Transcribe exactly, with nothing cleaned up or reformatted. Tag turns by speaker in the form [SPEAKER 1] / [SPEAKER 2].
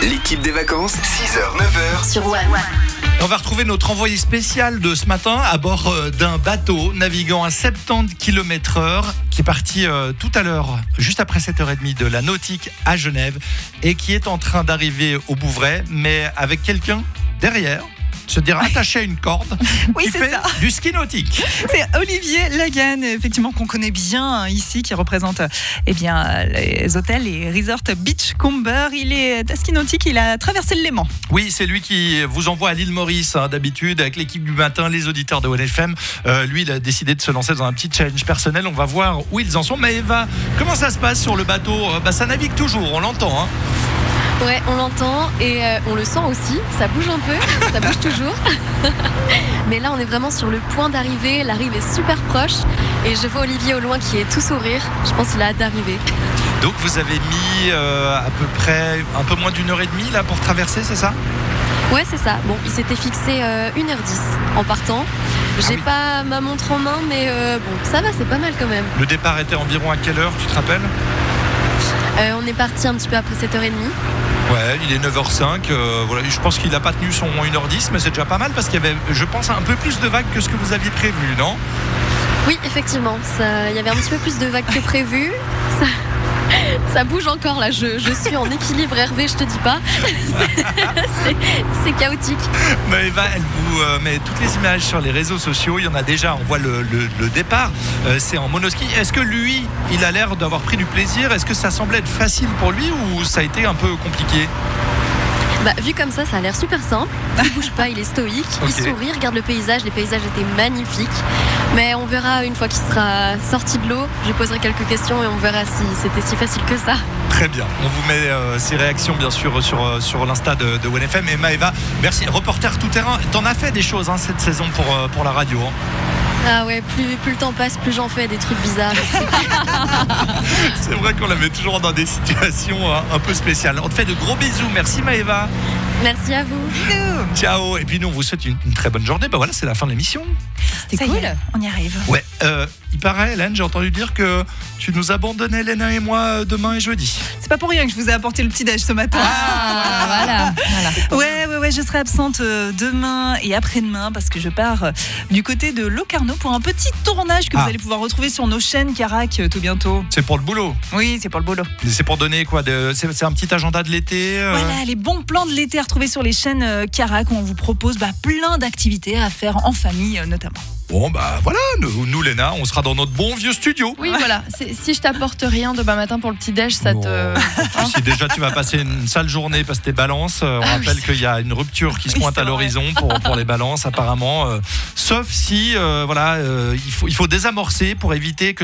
[SPEAKER 1] L'équipe des vacances, six heures neuf heures
[SPEAKER 2] sur One.
[SPEAKER 3] On va retrouver notre envoyé spécial de ce matin à bord d'un bateau naviguant à soixante-dix kilomètres heure qui est parti euh, tout à l'heure, juste après sept heures trente de la Nautique à Genève et qui est en train d'arriver au Bouvray, mais avec quelqu'un derrière. Se dire attaché à une corde
[SPEAKER 4] oui,
[SPEAKER 3] qui
[SPEAKER 4] c'est
[SPEAKER 3] fait
[SPEAKER 4] ça.
[SPEAKER 3] du ski nautique.
[SPEAKER 4] C'est Olivier Lagan, effectivement, qu'on connaît bien ici, qui représente eh bien, les hôtels et resorts Beachcomber. Il est à ski nautique, il a traversé le Léman.
[SPEAKER 3] Oui, c'est lui qui vous envoie à l'île Maurice, hein, d'habitude, avec l'équipe du matin, les auditeurs de One F M. Euh, lui, il a décidé de se lancer dans un petit challenge personnel. On va voir où ils en sont. Mais Eva, comment ça se passe sur le bateau ? Bah, ça navigue toujours, on l'entend. Hein.
[SPEAKER 5] Ouais, on l'entend et euh, on le sent aussi, ça bouge un peu, ça bouge toujours. Mais là, on est vraiment sur le point d'arriver, l'arrivée est super proche et je vois Olivier au loin qui est tout sourire. Je pense qu'il a hâte d'arriver.
[SPEAKER 3] Donc vous avez mis euh, à peu près un peu moins d'une heure et demie là pour traverser, c'est ça ?
[SPEAKER 5] Ouais, c'est ça. Bon, il s'était fixé euh, une heure dix en partant. J'ai
[SPEAKER 3] ah oui.
[SPEAKER 5] pas ma montre en main, mais euh, bon, ça va, c'est pas mal quand même.
[SPEAKER 3] Le départ était environ à quelle heure, tu te rappelles ?
[SPEAKER 5] euh, On est parti un petit peu après sept heures trente.
[SPEAKER 3] Ouais, il est neuf heures cinq, euh, voilà, je pense qu'il n'a pas tenu son une heure dix, mais c'est déjà pas mal parce qu'il y avait, je pense, un peu plus de vagues que ce que vous aviez prévu, non ?
[SPEAKER 5] Oui, effectivement, ça, il y avait un petit peu plus de vagues que prévu. Ça, ça bouge encore là, je, je suis en équilibre Hervé, je te dis pas. C'est, c'est chaotique.
[SPEAKER 3] Mais Eva, elle vous euh, met toutes les images sur les réseaux sociaux, il y en a déjà, on voit le, le, le départ, euh, c'est en monoski. Est-ce que lui, il a l'air d'avoir pris du plaisir ? Est-ce que ça semblait être facile pour lui ou ça a été un peu compliqué ?
[SPEAKER 5] Bah, vu comme ça, ça a l'air super simple. Il bouge pas, il est stoïque,
[SPEAKER 3] okay.
[SPEAKER 5] Il sourit, regarde le paysage. Les paysages étaient magnifiques. Mais on verra une fois qu'il sera sorti de l'eau. Je poserai quelques questions et on verra si c'était si facile que ça.
[SPEAKER 3] Très bien. On vous met euh, ces réactions bien sûr sur, euh, sur l'insta de, de One F M. Et Maëva, merci. Reporter tout terrain. T'en as fait des choses hein, cette saison pour, euh, pour la radio. Hein.
[SPEAKER 5] Ah ouais, plus, plus le temps passe, plus j'en fais des trucs bizarres.
[SPEAKER 3] C'est vrai qu'on la met toujours dans des situations hein, un peu spéciales. On te fait de gros bisous. Merci Maëva.
[SPEAKER 5] Merci à vous.
[SPEAKER 4] Bisous.
[SPEAKER 3] Ciao. Et puis nous, on vous souhaite une, une très bonne journée. Ben voilà, c'est la fin de l'émission.
[SPEAKER 4] C'était cool. On y arrive.
[SPEAKER 3] Ouais. Euh, il paraît, Hélène, j'ai entendu dire que tu nous abandonnais, Léna et moi, demain et jeudi.
[SPEAKER 4] C'est pas pour rien que je vous ai apporté le petit-déj ce matin.
[SPEAKER 2] Ah, voilà. voilà.
[SPEAKER 4] Ouais, ouais, ouais, je serai absente demain et après-demain parce que je pars du côté de Locarno pour un petit tournage que
[SPEAKER 3] ah.
[SPEAKER 4] vous allez pouvoir retrouver sur nos chaînes Carac tout bientôt.
[SPEAKER 3] C'est pour le boulot.
[SPEAKER 4] Oui, c'est pour le boulot.
[SPEAKER 3] C'est pour donner quoi de, c'est, c'est un petit agenda de l'été euh...
[SPEAKER 4] Voilà, les bons plans de l'été à retrouver sur les chaînes Carac où on vous propose bah, plein d'activités à faire en famille notamment.
[SPEAKER 3] Bon bah voilà, nous, nous Léna, on sera dans notre bon vieux studio.
[SPEAKER 6] Oui, voilà. C'est, si je t'apporte rien demain matin pour le petit déj, ça te.
[SPEAKER 3] Hein si déjà tu vas passer une sale journée parce que t'es balance, on ah rappelle oui. qu'il y a une rupture qui se pointe oui, à l'horizon pour, pour les balances apparemment. Euh, sauf si euh, voilà, euh, il faut il faut désamorcer pour éviter que